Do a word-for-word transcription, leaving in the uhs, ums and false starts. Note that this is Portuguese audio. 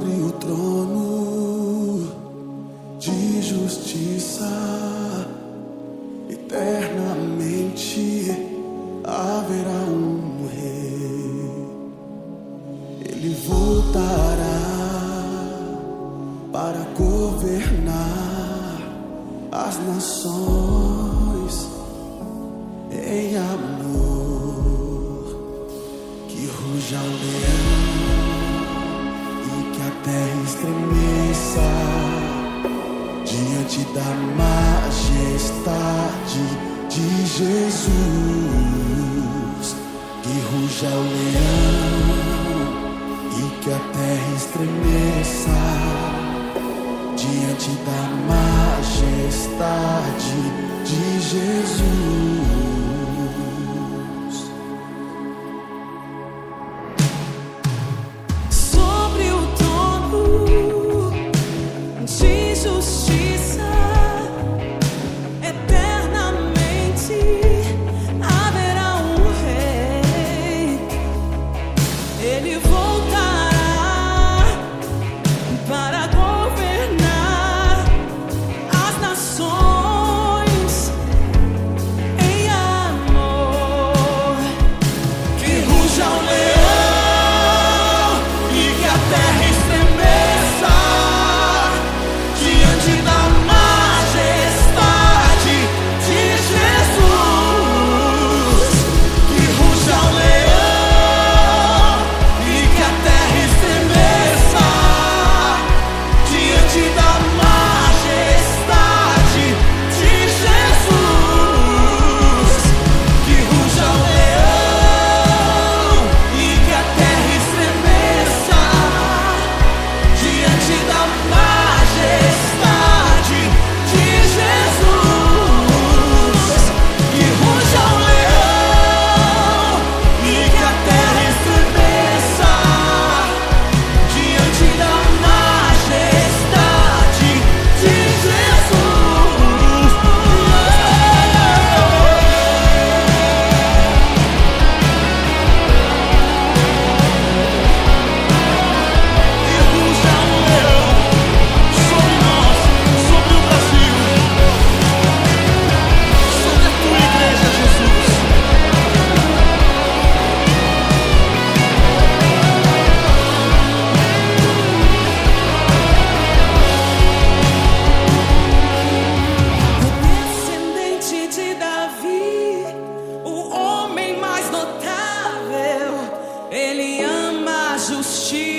sobre o trono de justiça, eternamente haverá um rei. Ele voltará para governar as nações em amor. Que ruja o leão e que a terra estremeça diante da majestade de Jesus. Que ruja o leão e que a terra estremeça diante da majestade de Jesus. Sobre o trono de justiça, eternamente haverá um rei. Ele voltará para governar as nações em amor. Que ruja o leão e que a terra estremeça diante da majestade de Jesus. Que ruja o leão e que a terra estremeça diante da majestade de Jesus. Que ruja o leão e que a terra estremeça diante da majestade de Jesus. Que ruja o leão e que a terra estremeça diante da majestade de Jesus. Que ruja o leão sobre nós, sobre o Brasil, sobre a tua igreja, Jesus. O descendente de Davi, o homem mais notável, ele ama a justiça